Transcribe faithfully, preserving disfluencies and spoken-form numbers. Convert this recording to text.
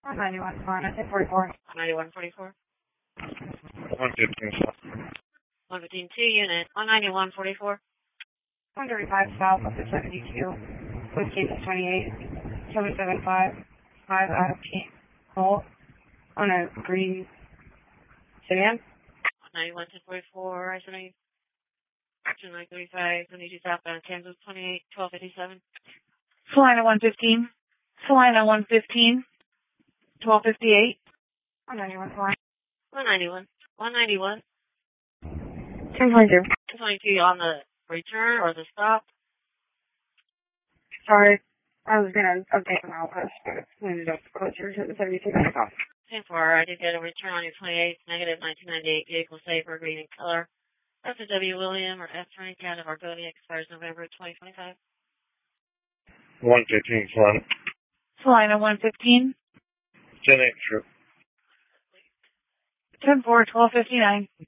ninety-one, Florida, ten forty-four. ninety-one forty-four. one fifteen. one fifteen two unit, one ninety-one forty-four. one thirty-five south of the seventy-two. Whiskey twenty-eight. seven seven five. five out of King. Hole. On a green sedan. ninety-one ten forty-four. I seventy. two nine thirty-five. seventy-two southbound Kansas twenty-eight twelve fifty-seven. Salina one fifteen. Salina one fifteen. twelve fifty-eight. one ninety-one, Salina. one ninety-one. one ninety-one. ten twenty-two. ten twenty-two on the return or the stop. Sorry. I was going to update my outpost, but it ended up closer to the seventy-two minute off. ten four. I did get a return on your twenty-eighth, negative nineteen ninety-eight, vehicle safer, green in color. F W William or F rank out of Argonia, expires November twenty twenty-five. one fifteen, Salina. Salina one fifteen. ten eight, trip. ten four, twelve fifty-nine.